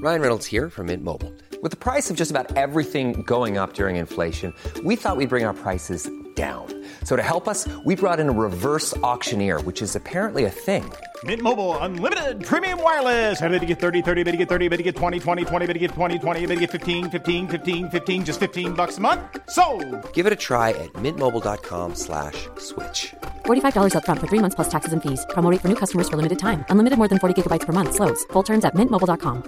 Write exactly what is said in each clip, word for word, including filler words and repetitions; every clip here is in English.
Ryan Reynolds here from Mint Mobile. With the price of just about everything going up during inflation, we thought we'd bring our prices down. So to help us, we brought in a reverse auctioneer, which is apparently a thing. Mint Mobile Unlimited Premium Wireless. How to get thirty, thirty, how to get thirty, how to get twenty, twenty, twenty, how to get twenty, twenty, how to get fifteen, fifteen, fifteen, fifteen, just fifteen bucks a month? Sold! Give it a try at mintmobile.com slash switch. forty-five dollars up front for three months plus taxes and fees. Promo rate for new customers for limited time. Unlimited more than forty gigabytes per month. Slows full terms at mint mobile dot com.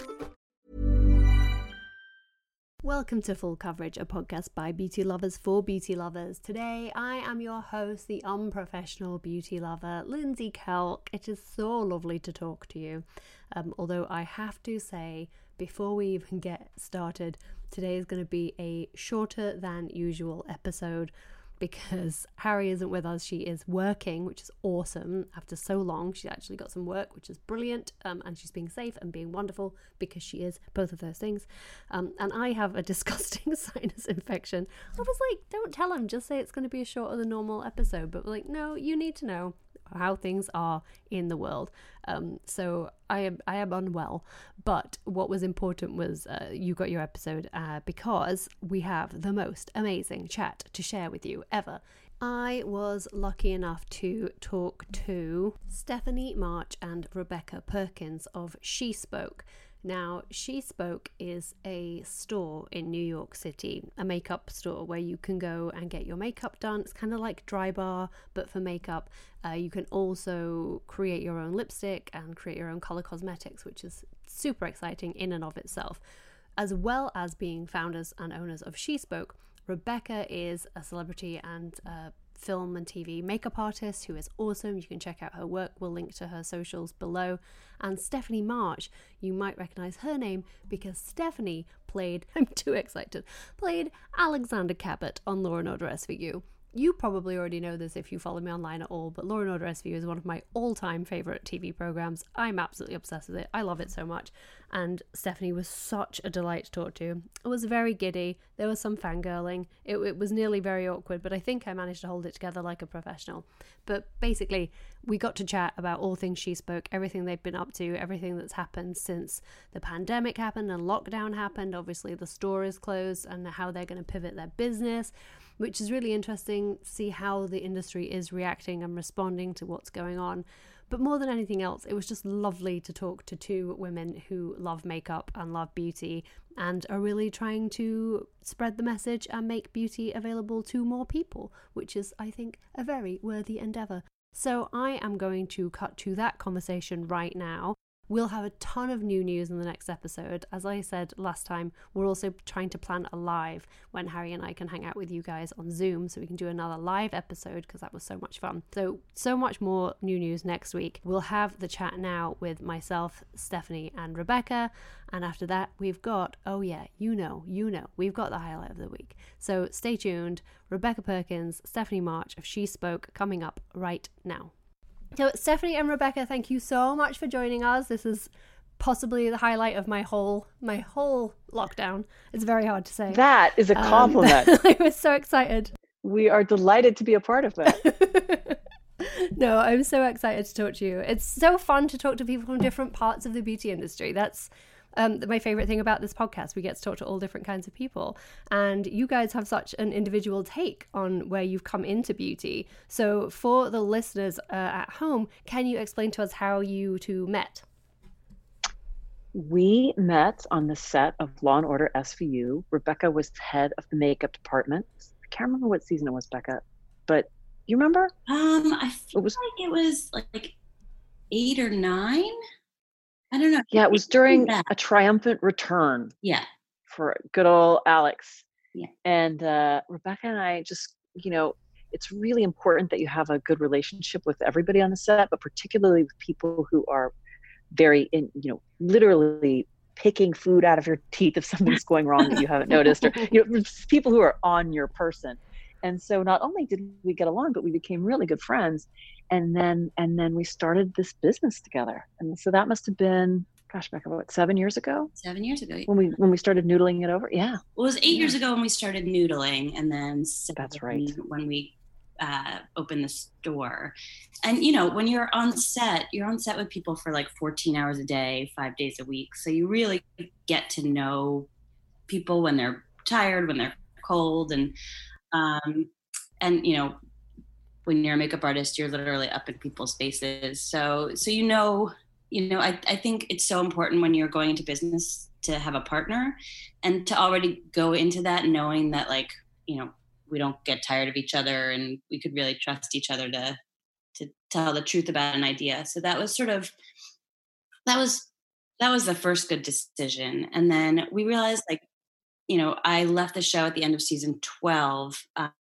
Welcome to Full Coverage, a podcast by beauty lovers for beauty lovers. Today, I am your host, the unprofessional beauty lover, Lindsay Kelk. It is so lovely to talk to you. Um, although I have to say, before we even get started, today is going to be a shorter than usual episode because Harry isn't with us. She is working, which is awesome. After so long, she actually got some work, which is brilliant. Um, and she's being safe and being wonderful because she is both of those things. Um, and I have a disgusting sinus infection. I was like, don't tell him, just say it's going to be a shorter than normal episode. But we're like, no, you need to know how things are in the world. Um, so I am I am unwell. But what was important was uh, you got your episode uh, because we have the most amazing chat to share with you ever. I was lucky enough to talk to Stephanie March and Rebecca Perkins of She Spoke. Now, She Spoke is a store in New York City, a makeup store where you can go and get your makeup done. It's kind of like Dry Bar, but for makeup. Uh, you can also create your own lipstick and create your own color cosmetics, which is super exciting in and of itself. As well as being founders and owners of She Spoke, Rebecca is a celebrity and uh, film and T V makeup artist who is awesome. You can check out her work. We'll link to her socials below. And Stephanie March, you might recognize her name because Stephanie played, I'm too excited, played Alexander Cabot on Law and Order S V U. You probably already know this if you follow me online at all, but Law and Order S V U is one of my all-time favorite T V programs. I'm absolutely obsessed with it. I love it so much. And Stephanie was such a delight to talk to. It was very giddy. There was some fangirling. It, it was nearly very awkward, but I think I managed to hold it together like a professional. But basically, we got to chat about all things She Spoke, everything they've been up to, everything that's happened since the pandemic happened and lockdown happened. Obviously, the store is closed and how they're going to pivot their business, which is really interesting to see how the industry is reacting and responding to what's going on. But more than anything else, it was just lovely to talk to two women who love makeup and love beauty and are really trying to spread the message and make beauty available to more people, which is, I think, a very worthy endeavor. So I am going to cut to that conversation right now. We'll have a ton of new news in the next episode. As I said last time, we're also trying to plan a live when Harry and I can hang out with you guys on Zoom so we can do another live episode because that was so much fun. So, so much more new news next week. We'll have the chat now with myself, Stephanie, and Rebecca. And after that, we've got, oh yeah, you know, you know, we've got the highlight of the week. So stay tuned. Rebecca Perkins, Stephanie March of She Spoke coming up right now. So Stephanie and Rebecca, thank you so much for joining us. This is possibly the highlight of my whole my whole lockdown. It's very hard to say. That is a compliment. Um, I was so excited. We are delighted to be a part of it. No, I'm so excited to talk to you. It's so fun to talk to people from different parts of the beauty industry. That's Um, my favorite thing about this podcast. We get to talk to all different kinds of people, and you guys have such an individual take on where you've come into beauty. So for the listeners uh, at home, can you explain to us how you two met? We met on the set of Law and Order S V U. Rebecca was head of the makeup department. I can't remember what season it was, Becca, but you remember? Um, I feel it was, like it was like, like eight or nine. I don't know. Yeah, it was during a triumphant return. Yeah. For good old Alex. Yeah. And uh, Rebecca and I just, you know, it's really important that you have a good relationship with everybody on the set, but particularly with people who are very, in, you know, literally picking food out of your teeth if something's going wrong that you haven't noticed, or, you know, people who are on your person. And so not only did we get along, but we became really good friends. And then, and then we started this business together. And so that must have been, gosh, Becca, what, seven years ago? Seven years ago. When we, when we started noodling it over. Yeah. Well, it was eight yeah. years ago when we started noodling. And then that's right. When we uh, open the store. And, you know, when you're on set, you're on set with people for like fourteen hours a day, five days a week. So you really get to know people when they're tired, when they're cold. And, um, and, you know, when you're a makeup artist, you're literally up in people's faces. So, so, you know, you know, I, I think it's so important when you're going into business to have a partner and to already go into that knowing that, like, you know, we don't get tired of each other and we could really trust each other to to tell the truth about an idea. So that was sort of that was that was the first good decision. And then we realized, like, you know, I left the show at the end of season twelve,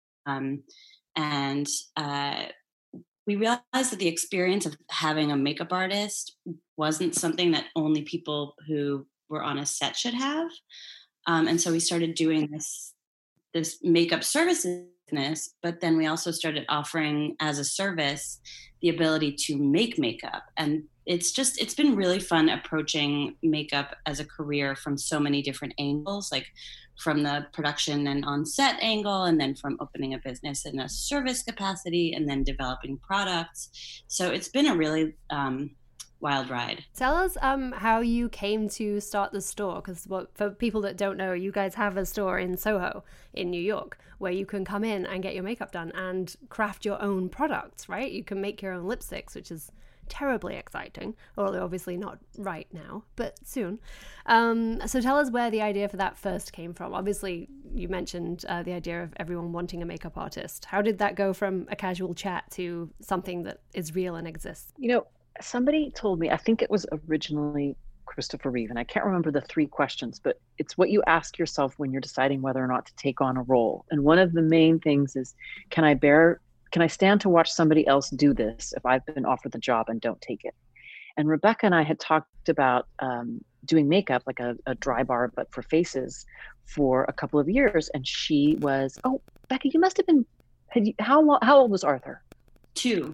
um, and uh, we realized that the experience of having a makeup artist wasn't something that only people who were on a set should have. Um, and so we started doing this this makeup services business, but then we also started offering as a service the ability to make makeup. And it's just, it's been really fun approaching makeup as a career from so many different angles, like from the production and on set angle, and then from opening a business in a service capacity, and then developing products. So it's been a really um, wild ride. Tell us um how you came to start the store, because for people that don't know, you guys have a store in Soho in New York where you can come in and get your makeup done and craft your own products, right? You can make your own lipsticks, which is terribly exciting, although obviously not right now, but soon. Um, so tell us where the idea for that first came from. Obviously, you mentioned uh, the idea of everyone wanting a makeup artist. How did that go from a casual chat to something that is real and exists? You know, somebody told me, I think it was originally Christopher Reeve, and I can't remember the three questions, but it's what you ask yourself when you're deciding whether or not to take on a role. And one of the main things is, can I bear, can I stand to watch somebody else do this if I've been offered the job and don't take it? And Rebecca and I had talked about um, doing makeup, like a, a dry bar, but for faces, for a couple of years. And she was, oh, Becca, you must have been, had you, how long, how old was Arthur? Two.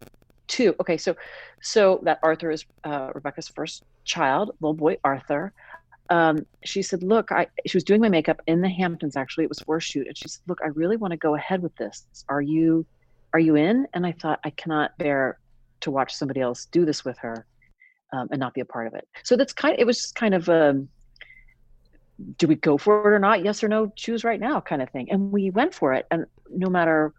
Two. Okay, so so that Arthur is uh, Rebecca's first child, little boy Arthur. Um, she said, look, I, she was doing my makeup in the Hamptons, actually. It was for a shoot. And she said, look, I really want to go ahead with this. Are you, are you in? And I thought, I cannot bear to watch somebody else do this with her um, and not be a part of it. So that's kind of, it was kind of, um, do we go for it or not? Yes or no, choose right now kind of thing. And we went for it. And no matter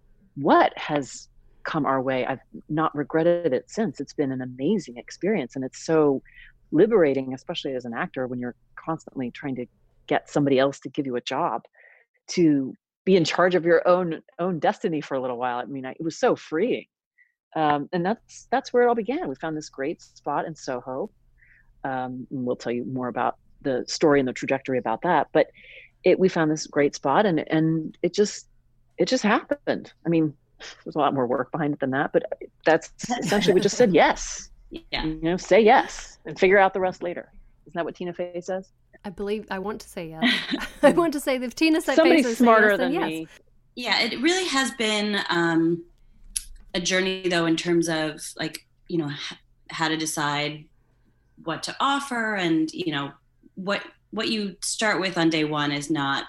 what has come our way, I've not regretted it since. It's been an amazing experience. And it's so liberating, especially as an actor, when you're constantly trying to get somebody else to give you a job, to be in charge of your own own destiny for a little while. I mean, I, it was so freeing. Um, and that's that's where it all began. We found this great spot in Soho. Um, and we'll tell you more about the story and the trajectory about that. But it, we found this great spot, and and it just it just happened. I mean, there's a lot more work behind it than that, but that's essentially, we just said yes. Yeah. You know, say yes and figure out the rest later. Isn't that what Tina Fey says? I believe, I want to say yes. I want to say that if Tina said somebody yes, smarter yes, than yes. me. Yeah, it really has been um, a journey, though, in terms of, like, you know, h- how to decide what to offer, and, you know, what what you start with on day one is not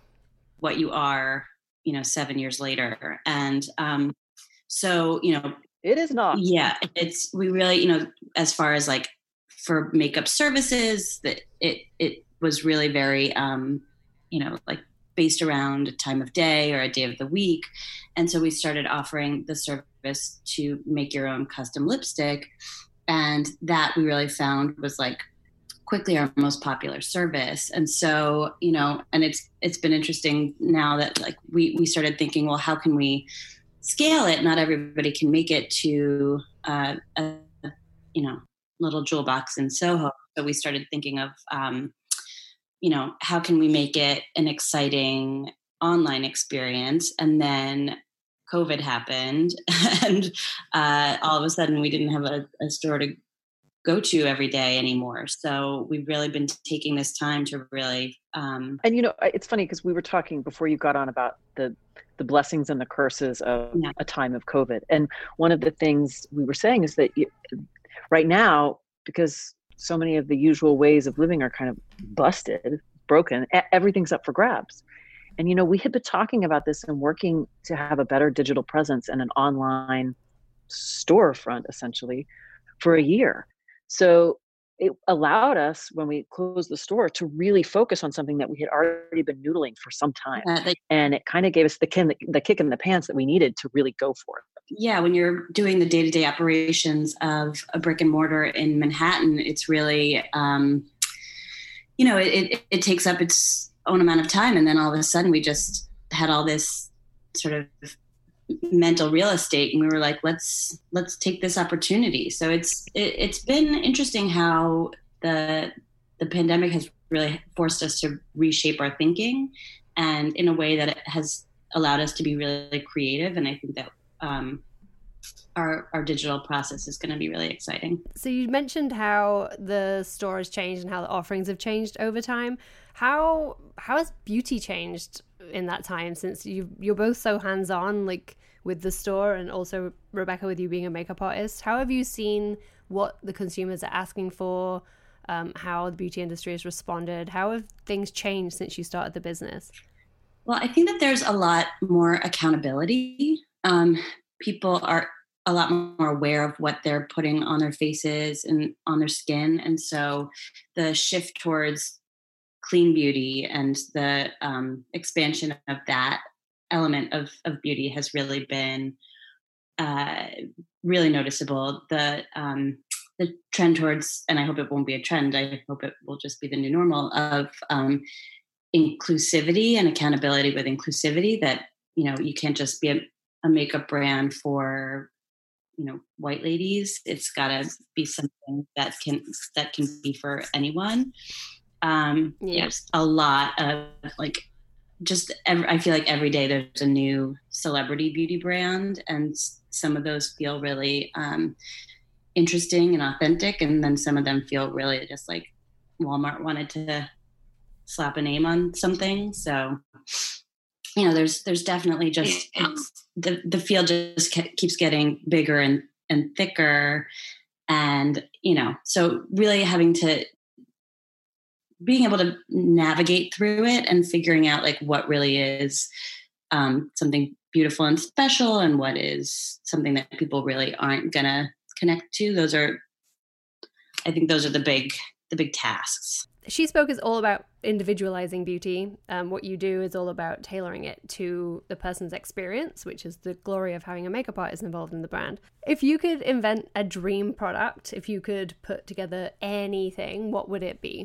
what you are, you know, seven years later. And um, so, you know, it is not. Yeah, it's, we really, you know, as far as like for makeup services, that it, it was really very, um, you know, like based around a time of day or a day of the week. And so we started offering the service to make your own custom lipstick. And that we really found was like quickly our most popular service. And so, you know, and it's it's been interesting now that like we we started thinking, well, how can we scale it? Not everybody can make it to uh, a you know little jewel box in Soho. So we started thinking of um, you know, how can we make it an exciting online experience? And then COVID happened, and uh, all of a sudden we didn't have a, a store to go to every day anymore. So we've really been taking this time to really. Um, and, you know, it's funny because we were talking before you got on about the, the blessings and the curses of yeah. a time of COVID. And one of the things we were saying is that you, right now, because so many of the usual ways of living are kind of busted, broken, everything's up for grabs. And, you know, we had been talking about this and working to have a better digital presence and an online storefront essentially for a year. So it allowed us, when we closed the store, to really focus on something that we had already been noodling for some time. Yeah, they- and it kind of gave us the, kin- the kick in the pants that we needed to really go for it. Yeah, when you're doing the day-to-day operations of a brick and mortar in Manhattan, it's really, um, you know, it, it, it takes up its own amount of time. And then all of a sudden we just had all this sort of mental real estate, and we were like, let's let's take this opportunity. So it's it, it's been interesting how the the pandemic has really forced us to reshape our thinking, and in a way that it has allowed us to be really creative. And I think that um, our our digital process is going to be really exciting. So you mentioned how the store has changed and how the offerings have changed over time. How how has beauty changed in that time, since you you're both so hands-on, like with the store, and also Rebecca, with you being a makeup artist? How have you seen what the consumers are asking for, um, how the beauty industry has responded? How have things changed since you started the business? Well, I think that there's a lot more accountability. Um, people are a lot more aware of what they're putting on their faces and on their skin. And so the shift towards clean beauty and the um, expansion of that element of, of beauty has really been uh, really noticeable. The um, the trend towards, and I hope it won't be a trend, I hope it will just be the new normal of um, inclusivity and accountability with inclusivity, that, you know, you can't just be a, a makeup brand for, you know, white ladies. It's got to be something that can that can be for anyone. Um, Yeah. There's a lot of like, just every, I feel like every day there's a new celebrity beauty brand, and some of those feel really um, interesting and authentic, and then some of them feel really just like Walmart wanted to slap a name on something. So, you know, there's there's definitely just it's, the the field just ke- keeps getting bigger and and thicker, and you know, so really having to being able to navigate through it and figuring out like what really is um, something beautiful and special, and what is something that people really aren't gonna connect to. Those are, I think, those are the big the big tasks. She Spoke is all about individualizing beauty. Um, what you do is all about tailoring it to the person's experience, which is the glory of having a makeup artist involved in the brand. If you could invent a dream product, if you could put together anything, what would it be?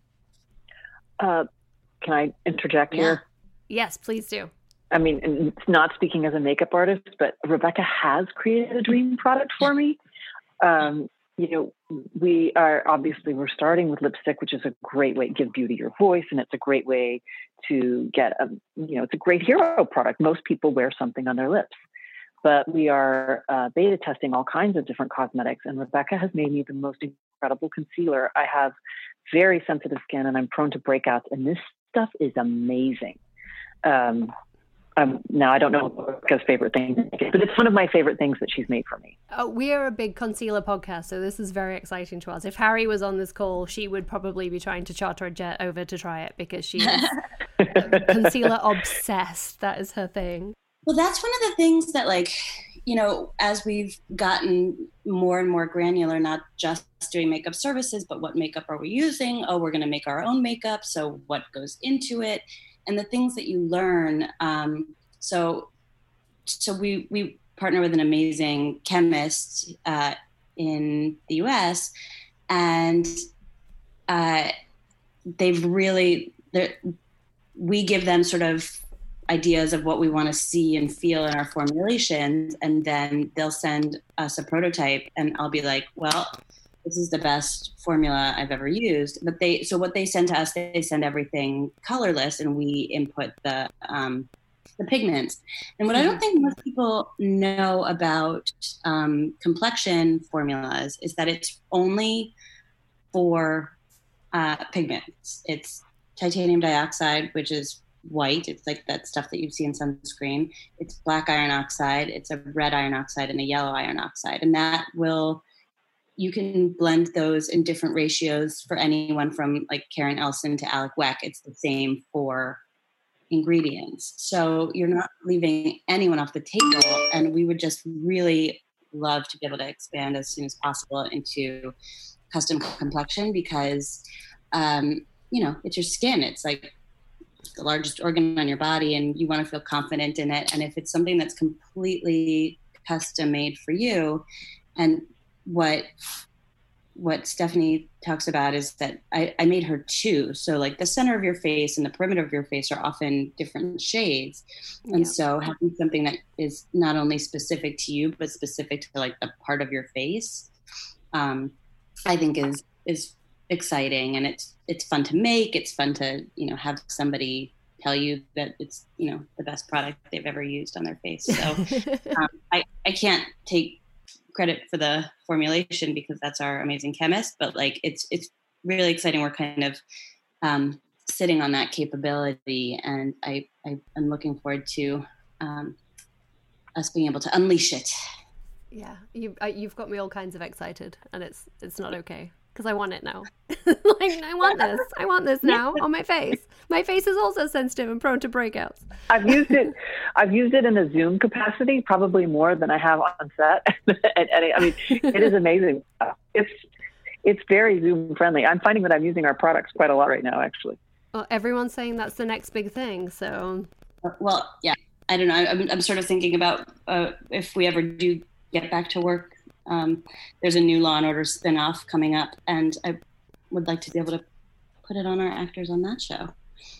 Uh, can I interject Yeah. here? Yes, please do. I mean, and it's not speaking as a makeup artist, but Rebecca has created a dream product for me. Um, you know, we are obviously, we're starting with lipstick, which is a great way to give beauty your voice. And it's a great way to get, a, you know, it's a great hero product. Most people wear something on their lips. But we are uh, beta testing all kinds of different cosmetics. And Rebecca has made me the most incredible concealer. I have very sensitive skin and I'm prone to breakouts. And this stuff is amazing. Um, um, now, I don't know what Rebecca's favorite thing is, but it's one of my favorite things that she's made for me. Oh, we are a big concealer podcast, so this is very exciting to us. If Harry was on this call, she would probably be trying to charter a jet over to try it, because she is concealer obsessed. That is her thing. Well, that's one of the things that, like, you know, as we've gotten more and more granular, not just doing makeup services, but what makeup are we using? Oh, we're going to make our own makeup. So what goes into it? And the things that you learn. Um, so, so we, we partner with an amazing chemist uh, in the U S, and uh, they've really, we give them sort of ideas of what we want to see and feel in our formulations, and then they'll send us a prototype, and I'll be like, well, this is the best formula I've ever used. But they, so what they send to us, they send everything colorless, and we input the um, the pigments. And what I don't think most people know about um, complexion formulas is that it's only for uh, pigments. It's titanium dioxide, which is white. It's like that stuff that you see in sunscreen. It's black iron oxide. It's a red iron oxide and a yellow iron oxide. And that will, you can blend those in different ratios for anyone from like Karen Elson to Alec Weck. It's the same for ingredients. So you're not leaving anyone off the table. And we would just really love to be able to expand as soon as possible into custom complexion because, um, you know, it's your skin. It's like the largest organ on your body and you want to feel confident in it. And if it's something that's completely custom made for you, and what what Stephanie talks about is that I, I made her two. So like the center of your face and the perimeter of your face are often different shades. And yeah. so having something that is not only specific to you, but specific to like the part of your face, um, I think is, is exciting. And it's, it's fun to make. It's fun to, you know, have somebody tell you that it's, you know, the best product they've ever used on their face. So um, I, I can't take credit for the formulation because that's our amazing chemist, but like it's it's really exciting. We're kind of um, sitting on that capability, and I, I I'm looking forward to um, us being able to unleash it. Yeah, you uh, you've got me all kinds of excited, and it's it's not okay because I want it now. Like I want this, I want this now on my face. My face is also sensitive and prone to breakouts. I've used it. I've used it in a Zoom capacity, probably more than I have on set. and, and I mean, it is amazing. It's it's very Zoom friendly. I'm finding that I'm using our products quite a lot right now, actually. Well, everyone's saying that's the next big thing. So, well, yeah, I don't know. I'm I'm sort of thinking about uh, if we ever do get back to work. Um, there's a new Law and Order spinoff coming up, and I would like to be able to put it on our actors on that show.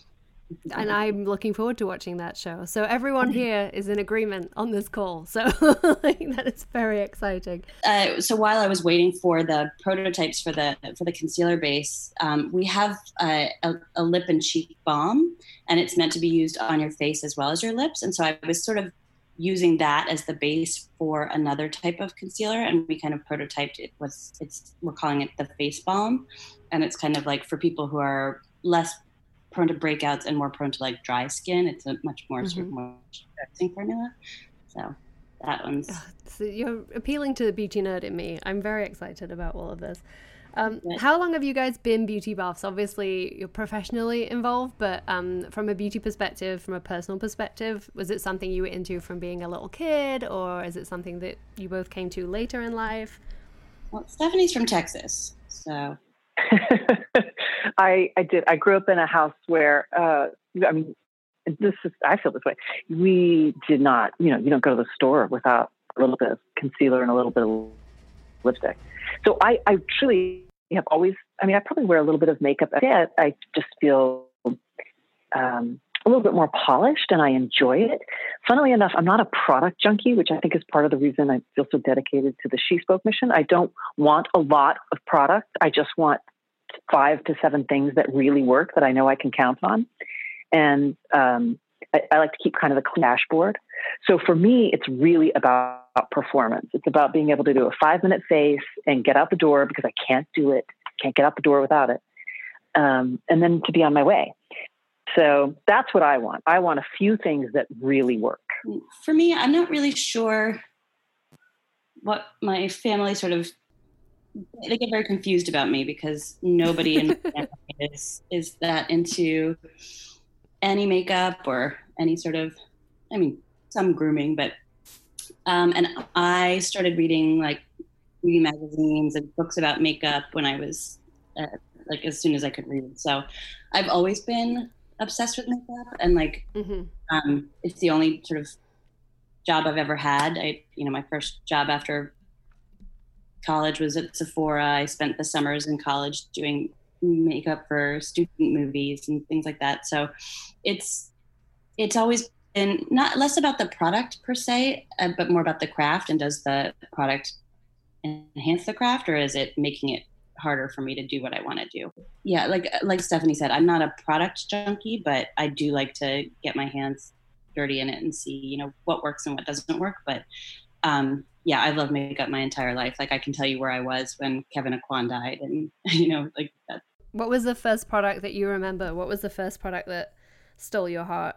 And I'm looking forward to watching that show. So everyone here is in agreement on this call. So like, that is very exciting. Uh, so while I was waiting for the prototypes for the for the concealer base, um, we have a, a, a lip and cheek balm, and it's meant to be used on your face as well as your lips. And so I was sort of using that as the base for another type of concealer, and we kind of prototyped it. Was it's we're calling it the face balm, and it's kind of like for people who are less prone to breakouts and more prone to like dry skin. It's a much more mm-hmm. sort of moisturizing formula. So that one's. So you're appealing to the beauty nerd in me. I'm very excited about all of this. Um, how long have you guys been beauty buffs? Obviously, you're professionally involved, but um, from a beauty perspective, from a personal perspective, was it something you were into from being a little kid, or is it something that you both came to later in life? Well, Stephanie's from Texas, so. I, I did. I grew up in a house where, uh, I mean, this is, I feel this way. We did not, you know, you don't go to the store without a little bit of concealer and a little bit of lipstick. So I, I truly have always, I mean, I probably wear a little bit of makeup. I, I just feel um, a little bit more polished and I enjoy it. Funnily enough, I'm not a product junkie, which I think is part of the reason I feel so dedicated to the She Spoke mission. I don't want a lot of product. I just want five to seven things that really work that I know I can count on. And um, I, I like to keep kind of a dashboard. So for me, it's really about performance. It's about being able to do a five minute face and get out the door because I can't do it. Can't get out the door without it. Um, and then to be on my way. So that's what I want. I want a few things that really work. For me, I'm not really sure what my family sort of, they get very confused about me because nobody in my family is, is that into any makeup or any sort of, I mean, some grooming, but, um, and I started reading like beauty magazines and books about makeup when I was uh, like, as soon as I could read. So I've always been obsessed with makeup, and like, mm-hmm. um, it's the only sort of job I've ever had. I, you know, my first job after college was at Sephora. I spent the summers in college doing makeup for student movies and things like that. So it's, it's always been not less about the product per se, uh, but more about the craft. And does the product enhance the craft, or is it making it harder for me to do what I want to do? Yeah, like like Stephanie said, I'm not a product junkie, but I do like to get my hands dirty in it and see, you know, what works and what doesn't work. But um, yeah, I've loved makeup my entire life. Like I can tell you where I was when Kevyn Aucoin died, and you know, like that. What was the first product that you remember? What was the first product that stole your heart?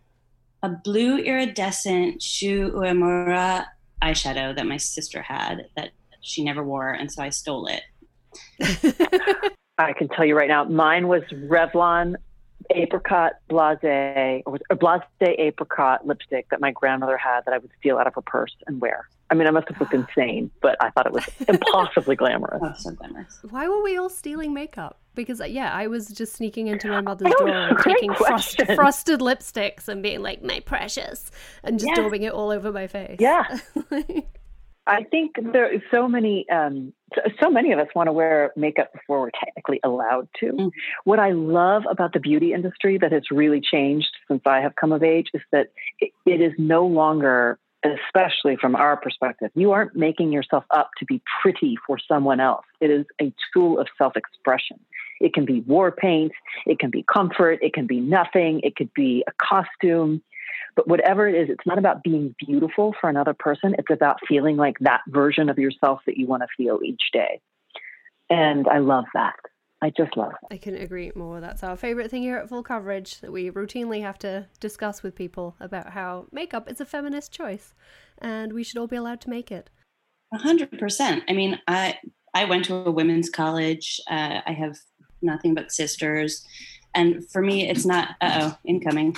A blue iridescent Shu Uemura eyeshadow that my sister had that she never wore, and so I stole it. I can tell you right now, mine was Revlon apricot blase or, or blase apricot lipstick that my grandmother had that I would steal out of her purse and wear. I mean, I must have looked insane, but I thought it was impossibly glamorous. Oh, so glamorous. Why were we all stealing makeup? Because, yeah, I was just sneaking into my mother's door and taking frost, frosted lipsticks and being like, my precious, and just yeah. daubing it all over my face. Yeah. I think there are so many, um, so many of us want to wear makeup before we're technically allowed to. Mm. What I love about the beauty industry that has really changed since I have come of age is that it, it is no longer, especially from our perspective, you aren't making yourself up to be pretty for someone else. It is a tool of self-expression. It can be war paint, it can be comfort, it can be nothing, it could be a costume. But whatever it is, it's not about being beautiful for another person. It's about feeling like that version of yourself that you want to feel each day. And I love that. I just love it. I couldn't agree more. That's our favorite thing here at Full Coverage, that we routinely have to discuss with people about how makeup is a feminist choice and we should all be allowed to make it. A hundred percent. I mean, I, I went to a women's college. Uh, I have nothing but sisters. And for me, it's not, uh-oh, incoming.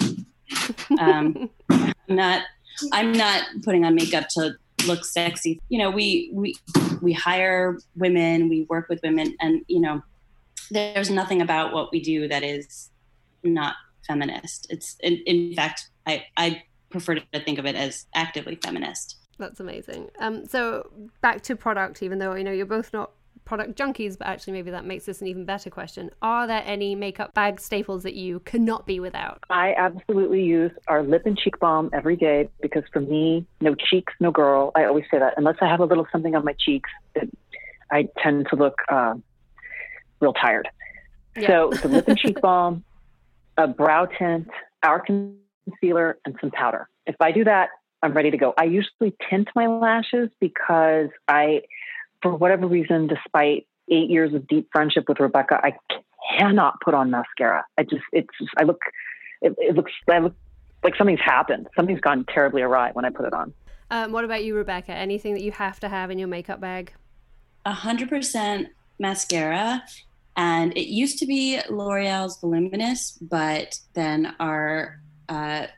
um, I'm not, I'm not putting on makeup to look sexy. You know, we, we, we hire women, we work with women, and, you know, there's nothing about what we do that is not feminist. It's, in, in fact, I, I prefer to think of it as actively feminist. That's amazing. Um, so back to product, even though I know you're both not product junkies, but actually maybe that makes this an even better question. Are there any makeup bag staples that you cannot be without? I absolutely use our lip and cheek balm every day because for me, no cheeks, no girl. I always say that. Unless I have a little something on my cheeks, it, I tend to look uh, real tired. Yeah. So the lip and cheek balm, a brow tint, our concealer, and some powder. If I do that, I'm ready to go. I usually tint my lashes because I... for whatever reason, despite eight years of deep friendship with Rebecca, I cannot put on mascara. I just, it's just, I look, it, it looks, I look like something's happened. Something's gone terribly awry when I put it on. Um, what about you, Rebecca? Anything that you have to have in your makeup bag? A hundred percent mascara. And it used to be L'Oreal's Voluminous, but then our uh,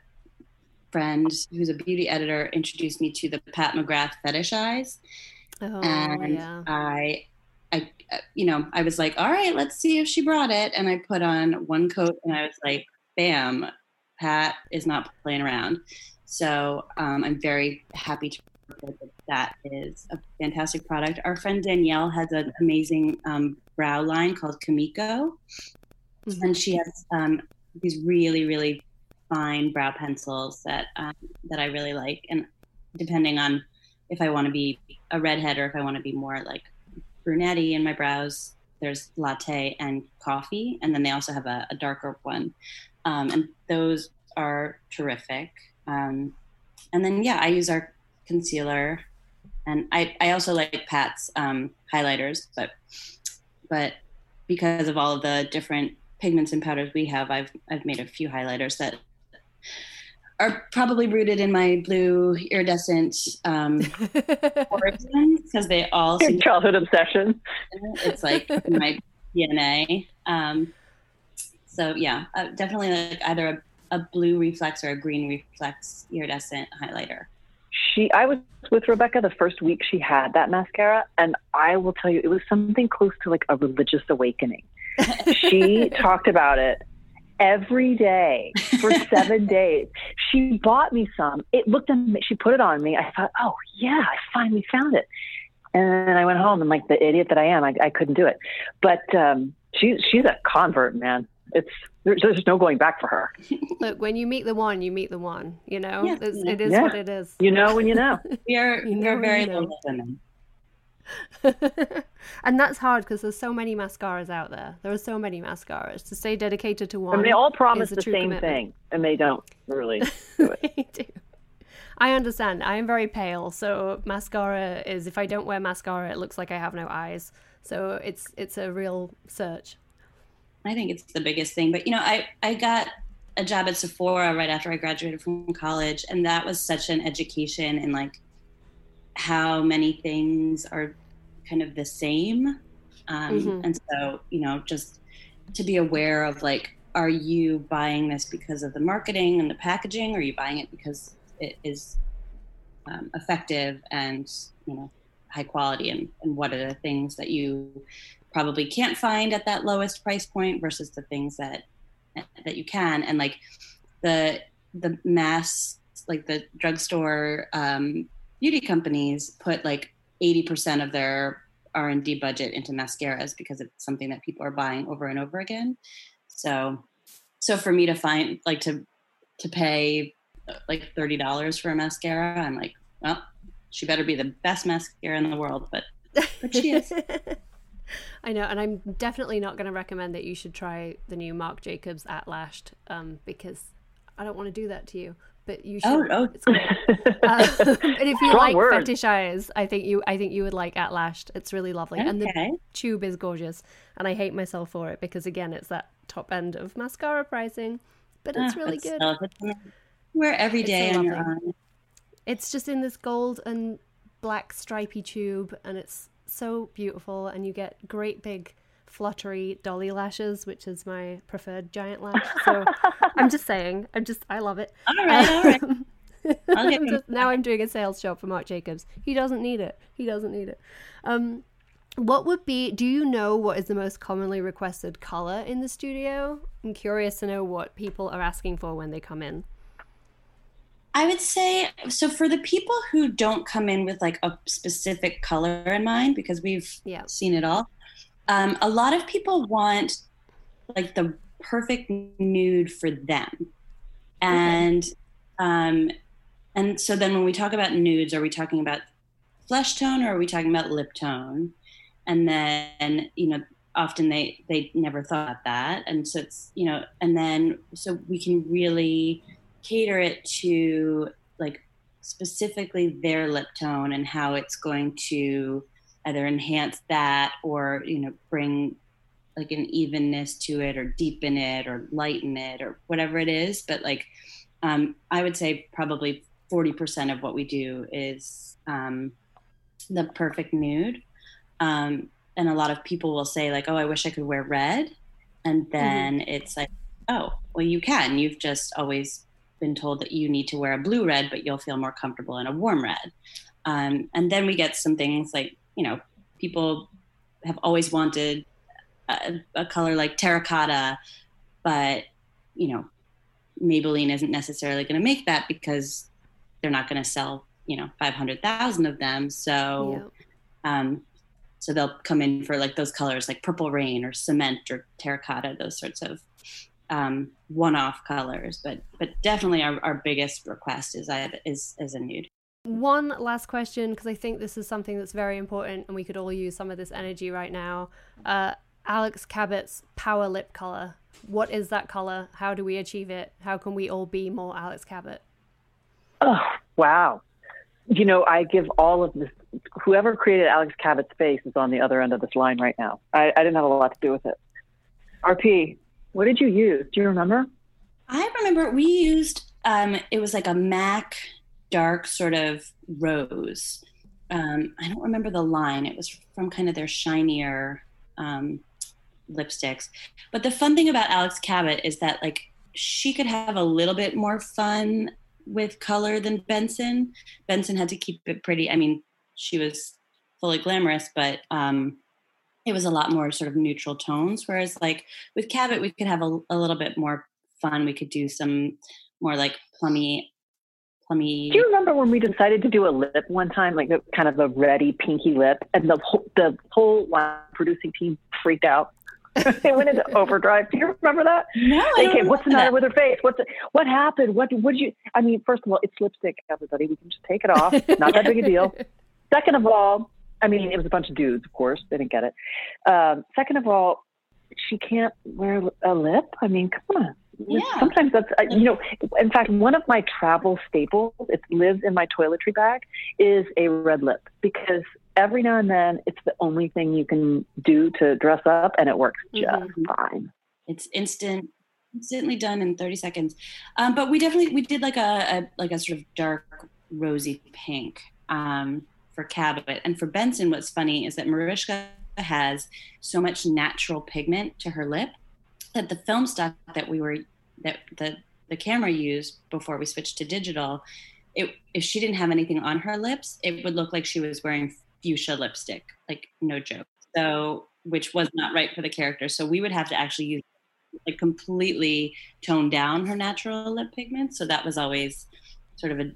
friend, who's a beauty editor, introduced me to the Pat McGrath Fetish Eyes. Oh, and yeah. I, I, you know, I was like, all right, let's see if she brought it. And I put on one coat and I was like, bam, Pat is not playing around. So um, I'm very happy to report that that is a fantastic product. Our friend Danielle has an amazing um, brow line called Kamiko. Mm-hmm. And she has um, these really, really fine brow pencils that, um, that I really like. And depending on if I want to be a redhead or if I want to be more like brunette-y in my brows, there's latte and coffee. And then they also have a, a darker one. Um, and those are terrific. Um, and then, yeah, I use our concealer. And I, I also like Pat's um, highlighters. But but because of all of the different pigments and powders we have, I've I've made a few highlighters that are probably rooted in my blue iridescent um, origins because they all your childhood obsession. It's like in my D N A. Um, so yeah, uh, definitely like either a, a blue reflex or a green reflex iridescent highlighter. She, I was with Rebecca the first week she had that mascara, and I will tell you, it was something close to like a religious awakening. She talked about it every day for seven days. She bought me some. It looked amazing. She put it on me. I thought, oh yeah, I finally found it. And then I went home and like the idiot that I am, I, I couldn't do it. But um, she's she's a convert, man. It's there's, there's no going back for her. Look, when you meet the one, you meet the one. You know, yeah. it's, it is yeah. what it is. You know when you know. We are you know we're very you know. little women. And that's hard because there's so many mascaras out there. There are so many mascaras. To stay dedicated to one, and they all promise the same commitment. thing, and they don't really do it. They do. I understand. I am very pale, so mascara is, if I don't wear mascara, it looks like I have no eyes. So it's it's a real search. I think it's the biggest thing. But, you know, I, I got a job at Sephora right after I graduated from college, and that was such an education in, like, how many things are kind of the same. Um, mm-hmm. And so, you know, just to be aware of, like, are you buying this because of the marketing and the packaging? Or are you buying it because it is um, effective and, you know, high quality? And, and what are the things that you probably can't find at that lowest price point versus the things that that you can? And like the the mass, like the drugstore um, beauty companies put like eighty percent of their R and D budget into mascaras because it's something that people are buying over and over again. So, so for me to find like to, to pay like thirty dollars for a mascara, I'm like, well, she better be the best mascara in the world, but, but she is. I know. And I'm definitely not going to recommend that you should try the new Marc Jacobs At Lashed, um, because I don't want to do that to you. But you should. Oh, oh. It's great. Uh, but if you Strong like word. fetish eyes, I think you, I think you would like At Lashed. It's really lovely, Okay. and the tube is gorgeous. And I hate myself for it because again, it's that top end of mascara pricing, but it's Ah, really but good. still, if it's something you wear every It's day so on your lovely. arm. It's just in this gold and black stripy tube, and it's so beautiful. And you get great big fluttery dolly lashes, which is my preferred giant lash. So I'm just saying, I'm just, I love it. All right, all right. I'll give I'm you- just, now I'm doing a sales job for Marc Jacobs. He doesn't need it. He doesn't need it. Um, what would be, do you know what is the most commonly requested color in the studio? I'm curious to know what people are asking for when they come in. I would say, so for the people who don't come in with like a specific color in mind, because we've Yeah. seen it all, um, a lot of people want like the perfect nude for them. And, um, and so then when we talk about nudes, are we talking about flesh tone or are we talking about lip tone? And then, you know, often they, they never thought that. And so it's, you know, and then, so we can really cater it to like specifically their lip tone and how it's going to either enhance that or, you know, bring like an evenness to it or deepen it or lighten it or whatever it is. But like, um, I would say probably forty percent of what we do is um, the perfect nude. Um, and a lot of people will say like, oh, I wish I could wear red. And then mm-hmm. it's like, oh, well, you can. You've just always been told that you need to wear a blue red, but you'll feel more comfortable in a warm red. Um, and then we get some things like, you know, people have always wanted a, a color like terracotta, but, you know, Maybelline isn't necessarily going to make that because they're not going to sell, you know, five hundred thousand of them. So, yeah. um, so they'll come in for like those colors like Purple Rain or Cement or Terracotta, those sorts of um, one-off colors. But but definitely our, our biggest request is, is, is a nude. One last question, because I think this is something that's very important and we could all use some of this energy right now. Uh, Alex Cabot's Power Lip color. What is that color? How do we achieve it? How can we all be more Alex Cabot? Oh, wow. You know, I give all of this, whoever created Alex Cabot's face is on the other end of this line right now. I, I didn't have a lot to do with it. R P, what did you use? Do you remember? I remember we used, um, it was like a MAC dark sort of rose. Um, I don't remember the line. It was from kind of their shinier um, lipsticks. But the fun thing about Alex Cabot is that like she could have a little bit more fun with color than Benson. Benson had to keep it pretty. I mean, she was fully glamorous, but um, it was a lot more sort of neutral tones. Whereas like with Cabot, we could have a, a little bit more fun. We could do some more like plummy, plummy. Do you remember when we decided to do a lip one time, like the, kind of a reddy, pinky lip, and the whole, the whole line producing team freaked out? They went into overdrive. Do you remember that? No, they I came, what's the matter that. with her face? What's the, what happened? What what did you? I mean, first of all, it's lipstick, everybody. We can just take it off. Not that big a deal. Second of all, I mean, it was a bunch of dudes, of course. They didn't get it. Um, second of all, she can't wear a lip. I mean, come on. Yeah. Sometimes that's, uh, you know, in fact, one of my travel staples, it lives in my toiletry bag, is a red lip, because every now and then it's the only thing you can do to dress up and it works just mm-hmm. fine. It's instant, instantly done in thirty seconds. Um, but we definitely, we did like a, a like a sort of dark rosy pink um, for Cabot. And for Benson, what's funny is that Mariska has so much natural pigment to her lip that the film stock that we were that the the camera used before we switched to digital, it if she didn't have anything on her lips, it would look like she was wearing fuchsia lipstick, like no joke. So, which was not right for the character. So we would have to actually use like completely tone down her natural lip pigment. So that was always sort of a,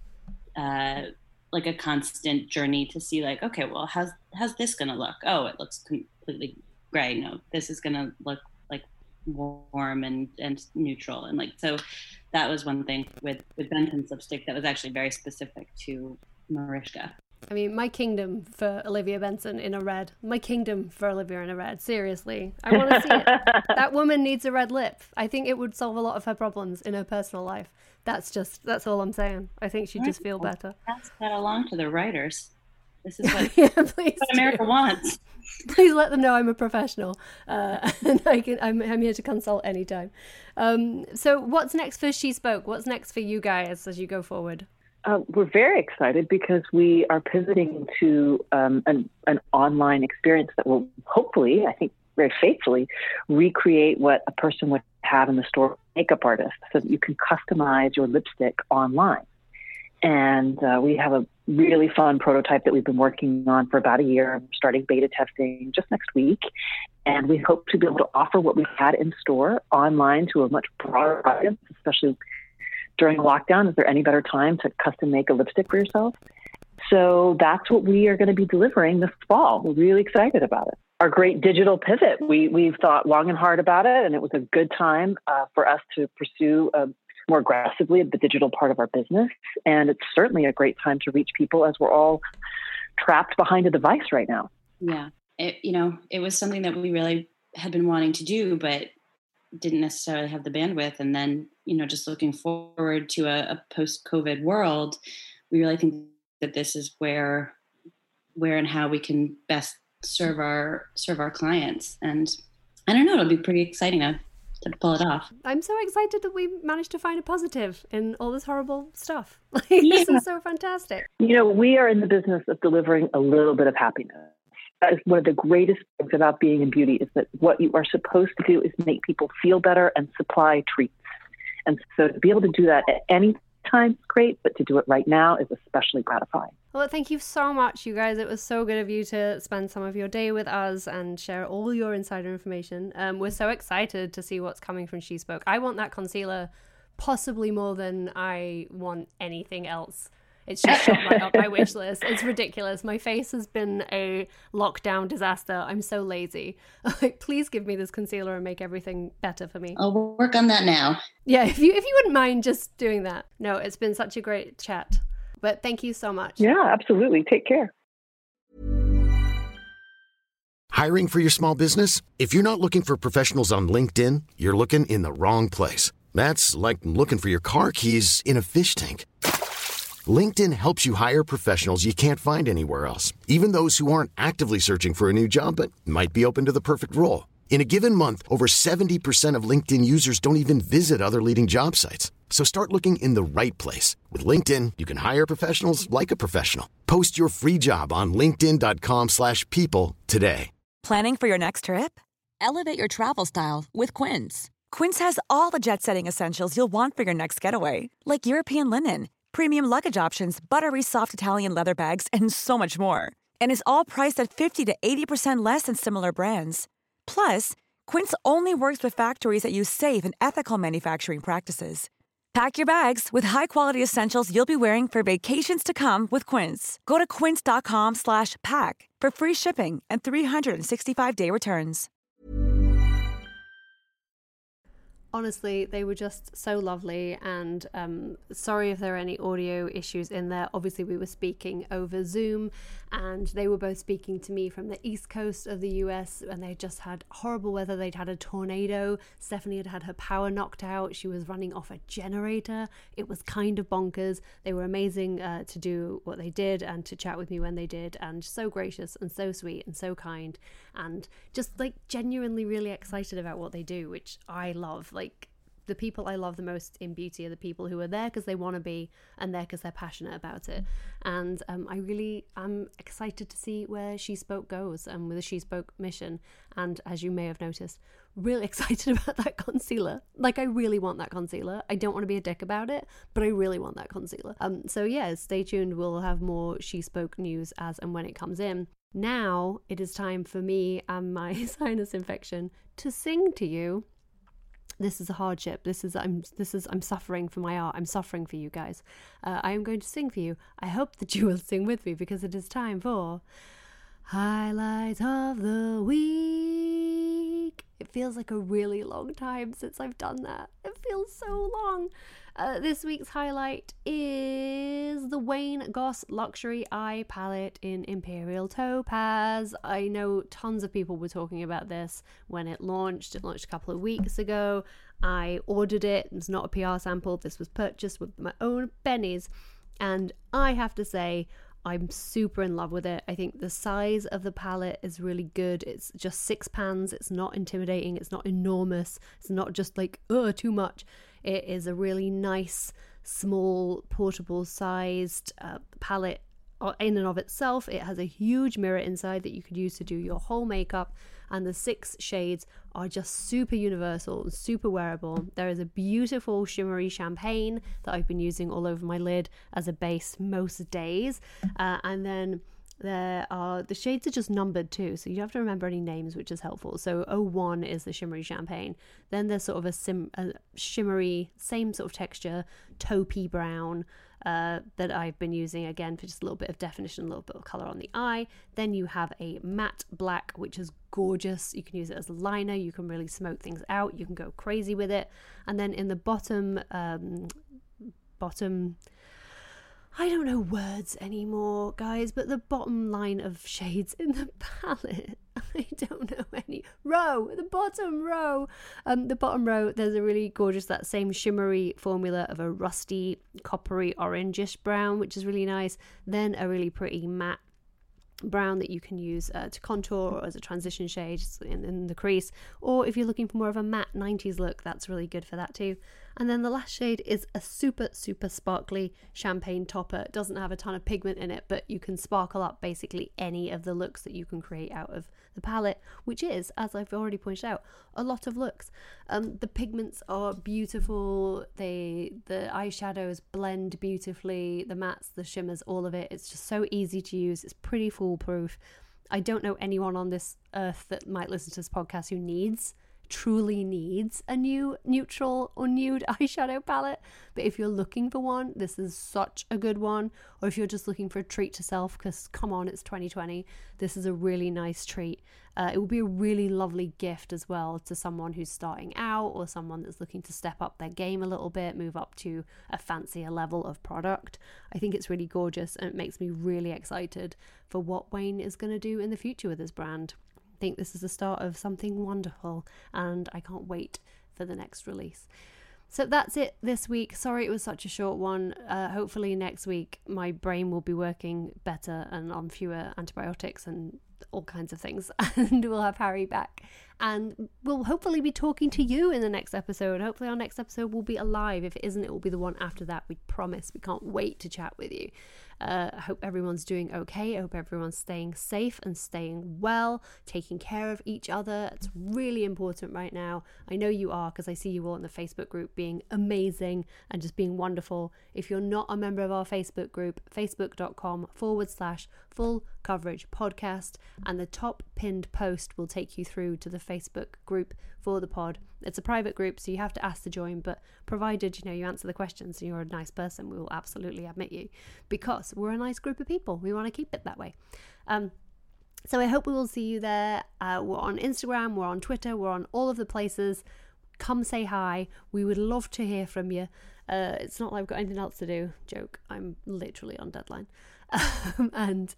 a uh, like a constant journey to see like, okay, well, how's how's this gonna look? Oh, it looks completely gray. No, this is gonna look like warm and, and neutral. And like, so that was one thing with, with Benton's lipstick that was actually very specific to Mariska. I mean, my kingdom for Olivia Benson in a red. My kingdom for Olivia in a red. Seriously. I want to see it. That woman needs a red lip. I think it would solve a lot of her problems in her personal life. That's just, that's all I'm saying. I think she'd just feel better. Pass that along to the writers. This is what, yeah, please what America wants. Please let them know I'm a professional. Uh, and I can, I'm, I'm here to consult anytime. Um, so what's next for She Spoke? What's next for you guys as you go forward? Uh, we're very excited because we are pivoting to um, an, an online experience that will hopefully, I think very faithfully, recreate what a person would have in the store makeup artist so that you can customize your lipstick online. And uh, we have a really fun prototype that we've been working on for about a year. We're starting beta testing just next week. And we hope to be able to offer what we've had in store online to a much broader audience, especially during lockdown. Is there any better time to custom make a lipstick for yourself? So that's what we are going to be delivering this fall. We're really excited about it. Our great digital pivot, we, we've thought long and hard about it, and it was a good time uh, for us to pursue uh, more aggressively the digital part of our business. And it's certainly a great time to reach people as we're all trapped behind a device right now. Yeah, it, you know, it was something that we really had been wanting to do, but didn't necessarily have the bandwidth. And then, you know, just looking forward to a, a post-COVID world, we really think that this is where, where and how we can best serve our, serve our clients. And I don't know, it'll be pretty exciting to, to pull it off. I'm so excited that we managed to find a positive in all this horrible stuff. Like, Yeah. This is so fantastic. You know, we are in the business of delivering a little bit of happiness. That is one of the greatest things about being in beauty, is that what you are supposed to do is make people feel better and supply treats. And so to be able to do that at any time is great, but to do it right now is especially gratifying. Well, thank you so much, you guys. It was so good of you to spend some of your day with us and share all your insider information. Um, we're so excited to see what's coming from She Spoke. I want that concealer possibly more than I want anything else. It's just shot right up my wish list. It's ridiculous. My face has been a lockdown disaster. I'm so lazy. Like, please give me this concealer and make everything better for me. I'll work on that now. Yeah, if you if you wouldn't mind just doing that. No, it's been such a great chat. But thank you so much. Yeah, absolutely. Take care. Hiring for your small business? If you're not looking for professionals on LinkedIn, you're looking in the wrong place. That's like looking for your car keys in a fish tank. LinkedIn helps you hire professionals you can't find anywhere else, even those who aren't actively searching for a new job but might be open to the perfect role. In a given month, over seventy percent of LinkedIn users don't even visit other leading job sites. So start looking in the right place. With LinkedIn, you can hire professionals like a professional. Post your free job on linkedin.com slash people today. Planning for your next trip? Elevate your travel style with Quince. Quince has all the jet-setting essentials you'll want for your next getaway, like European linen, premium luggage options, buttery soft Italian leather bags, and so much more. And is all priced at fifty to eighty percent less than similar brands. Plus, Quince only works with factories that use safe and ethical manufacturing practices. Pack your bags with high-quality essentials you'll be wearing for vacations to come with Quince. Go to quince.com slash pack for free shipping and three sixty-five day returns. Honestly, they were just so lovely, and um, sorry if there are any audio issues in there. Obviously, we were speaking over Zoom, and they were both speaking to me from the east coast of the U S, and they just had horrible weather. They'd had a tornado. Stephanie had had her power knocked out. She was running off a generator. It was kind of bonkers. They were amazing uh, to do what they did and to chat with me when they did, and so gracious and so sweet and so kind, and just like genuinely really excited about what they do, which I love. Like, the people I love the most in beauty are the people who are there because they want to be and there because they're passionate about it. And um, I really am excited to see where She Spoke goes and with the She Spoke mission. And as you may have noticed, really excited about that concealer. Like, I really want that concealer. I don't want to be a dick about it, but I really want that concealer. Um, so yeah, stay tuned. We'll have more She Spoke news as and when it comes in. Now it is time for me and my sinus infection to sing to you. This is a hardship. This is I'm this is I'm suffering for my art. I'm suffering for you guys. Uh, I am going to sing for you. I hope that you will sing with me because it is time for Highlight of the Week. It feels like a really long time since I've done that. It feels so long. Uh, this week's highlight is the Wayne Goss Luxury Eye Palette in Imperial Topaz. I know tons of people were talking about this when it launched. It launched a couple of weeks ago. I ordered it. It's not a P R sample. This was purchased with my own pennies. And I have to say, I'm super in love with it. I think the size of the palette is really good. It's just six pans. It's not intimidating. It's not enormous. It's not just like, oh, too much. It is a really nice, small, portable sized uh, palette in and of itself. It has a huge mirror inside that you could use to do your whole makeup. And the six shades are just super universal and super wearable. There is a beautiful shimmery champagne that I've been using all over my lid as a base most days. Uh, and then there are, the shades are just numbered too, so you don't have to remember any names, which is helpful. So oh one is the shimmery champagne. Then there's sort of a, sim, a shimmery, same sort of texture, taupey brown, Uh, that I've been using again for just a little bit of definition, a little bit of colour on the eye. Then you have a matte black, which is gorgeous. You can use it as a liner. You can really smoke things out. You can go crazy with it. And then in the bottom, um, bottom, I don't know words anymore, guys, but the bottom line of shades in the palette, I don't know any. Row, the bottom row. Um, the bottom row, there's a really gorgeous, that same shimmery formula of a rusty, coppery, orangish brown, which is really nice. Then a really pretty matte brown that you can use uh, to contour or as a transition shade in, in the crease, or if you're looking for more of a matte nineties look, that's really good for that too. And then the last shade is a super super sparkly champagne topper. It doesn't have a ton of pigment in it, but you can sparkle up basically any of the looks that you can create out of the palette, which is, as I've already pointed out, a lot of looks. Um, the pigments are beautiful. They the eyeshadows blend beautifully. The mattes, the shimmers, all of it. It's just so easy to use. It's pretty foolproof. I don't know anyone on this earth that might listen to this podcast who needs truly needs a new neutral or nude eyeshadow palette, but if you're looking for one, this is such a good one. Or if you're just looking for a treat to self, because come on, it's twenty twenty, this is a really nice treat. Uh, it will be a really lovely gift as well to someone who's starting out or someone that's looking to step up their game a little bit, move up to a fancier level of product. I think it's really gorgeous, and it makes me really excited for what Wayne is going to do in the future with his brand. I think this is the start of something wonderful, and I can't wait for the next release. So that's it this week. Sorry it was such a short one. Uh, hopefully next week my brain will be working better and on fewer antibiotics and all kinds of things, and we'll have Harry back, and we'll hopefully be talking to you in the next episode. Hopefully our next episode will be alive. If it isn't, it will be the one after that. We promise. We can't wait to chat with you. uh, I hope everyone's doing okay. I hope everyone's staying safe and staying well, taking care of each other. It's really important right now. I know you are, because I see you all in the Facebook group being amazing and just being wonderful. If you're not a member of our Facebook group, facebook.com forward slash full coverage podcast, and the top pinned post will take you through to the Facebook group for the pod. It's a private group, so you have to ask to join, but provided you know you answer the questions and you're a nice person, we will absolutely admit you, because we're a nice group of people. We want to keep it that way. Um, so I hope we will see you there. Uh, we're on Instagram, we're on Twitter, we're on all of the places. Come say hi. We would love to hear from you. Uh, it's not like I've got anything else to do. Joke. I'm literally on deadline. Um, and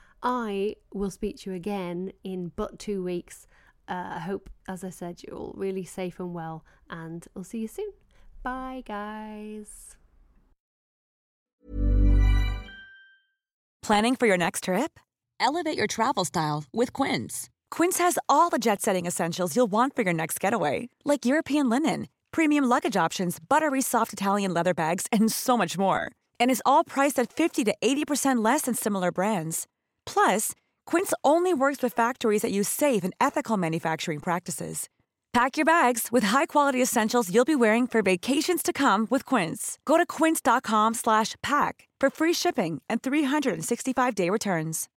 I will speak to you again in but two weeks. Uh, I hope, as I said, you're all really safe and well, and we'll see you soon. Bye, guys. Planning for your next trip? Elevate your travel style with Quince. Quince has all the jet-setting essentials you'll want for your next getaway, like European linen, premium luggage options, buttery soft Italian leather bags, and so much more. And is all priced at fifty to eighty percent less than similar brands. Plus, Quince only works with factories that use safe and ethical manufacturing practices. Pack your bags with high-quality essentials you'll be wearing for vacations to come with Quince. Go to quince.com slash pack for free shipping and three hundred sixty-five day returns.